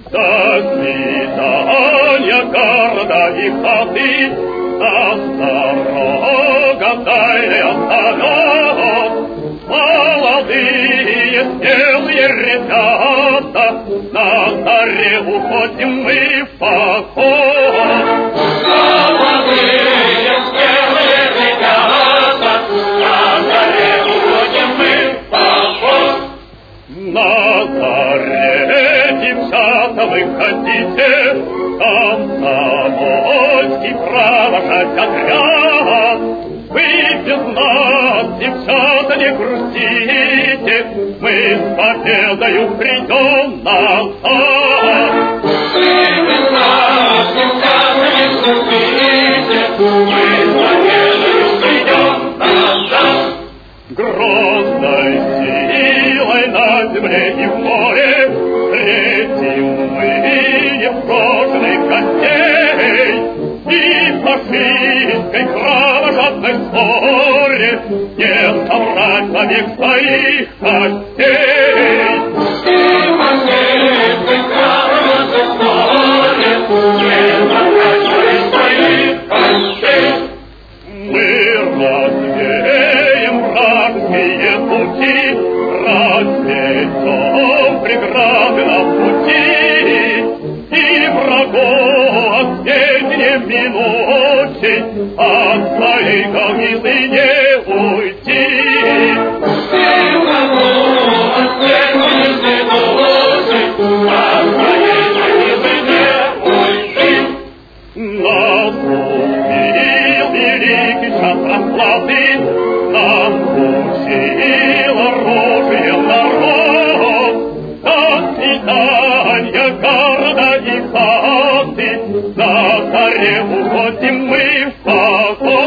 До свидания, города и хаты, дорога тайная остановок. Молодые смелые ребята, на заре уходим мы в поход. Молодые смелые ребята, на заре уходим мы в поход. На заре, девчата, выходите, комсомольский провожать отряд. Вы без нас, девчата, не грустите, мы с победою придем назад. Вы без нас, девчата, не грустите, мы с победою придем назад. Грозной силой на земле и в море встретим мы непрошенных гостей. И в фашистской кровожадной ссоре не собрать вовек своих костей. И в фашистской кровожадной ссоре не собрать вовек своих костей. Мы развеем вражеские пути, рассечем преграды на пути, и врагов от сведения минуте от своей границы не уйти. И врагов от сведения минуте от своей границы не уйти. Наступил великий час расплаты, научил оружие народ. До свидания, города и хаты, на заре уходим мы в поход.